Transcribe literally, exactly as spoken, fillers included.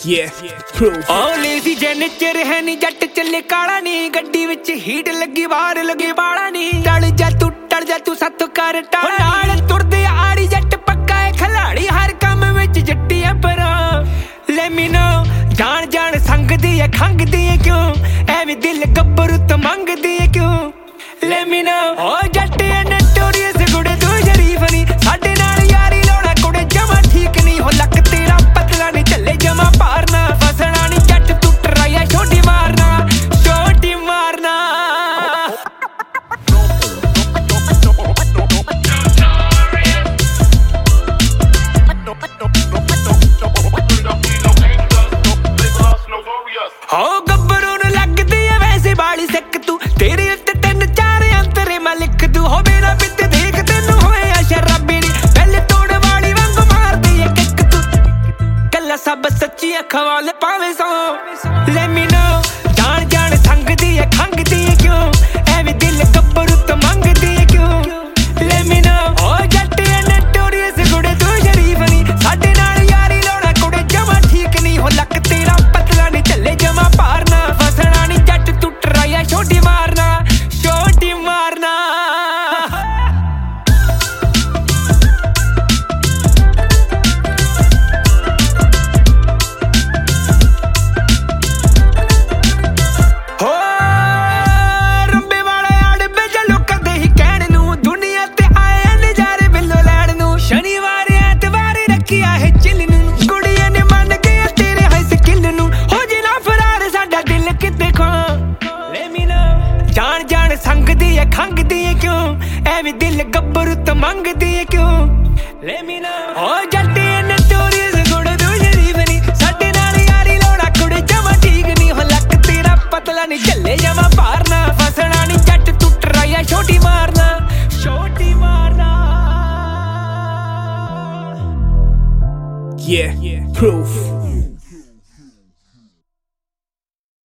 Yeah, proof. ओ lazy जेनेचर है नी जट चले काला नी गड्डी विच हीट लगी बाहर लगे बाला नी टल जा तू टल जा तू सत कर टाला नाल तुरदे आड़ी जट पक्का है खिलाड़ी हर काम विच जट्टी है पर ले मी नो जान जान संगदी है खंगदी है क्यों एवें दिल गब्बरू तो मंगदी है क्यों ले मी नो ओ जट है नटोरियस गुड़े तू शरीफ नी साडे नाल यारी लाउणा कुड़े जमा ठीक नहीं हो लक तेरा पतला नहीं चले जमा पारना फसना नहीं जट तू टराया छोटी मारना छोटी मारना हो गब्बरू नूं लगदी है वैसे बाली सिक तू तेरे उत्ते तीन चार अंतरे मैं लिख दूं हो मेरा बित देख तैनूं होया शराबी नी पहले तोड़ वाली वांग मारदी है किक तू कल्ला सब सच्ची अखां वाले पावे सो ले मी नो जान जान संगदी है खंगदी है क्यों एवें दिल गब्बरू तो मंगदी है क्यों ले मी नो ओ जट है नटोरियस गुड़े तू शरीफ नी साडे नाल यारी लाउणा कुड़े जमा ठीक नहीं हो लक तेरा पतला नहीं चले जमा पारना फसना नहीं जट तू टराया छोटी मारना छोटी मारना हो रंबे वाले आड़बे चलो कदे ही कहण नूं दुनिया ते आए नजारे बिल्लो लैण नूं शनिवार ऐतवार रखिया है चिल नूं कुड़ियां ने मन गया तेरे है स्किल नूं हो जिना फरार साडा दिल किते खो ले मी नो जान जान संगदी है खंगदी है क्यों एवें दिल गब्बरू तो मंगदी है क्यों ले मी नो ओ जट्टी नटोरियस गुड़ तू शरीफ नी साडे नाल यारी लाउणा कुड़े जमा ठीक नहीं हो लक तेरा पतला नहीं चले जमा पारना फसना नहीं जट तू टराया छोटी मारना छोटी मारना Yeah, proof.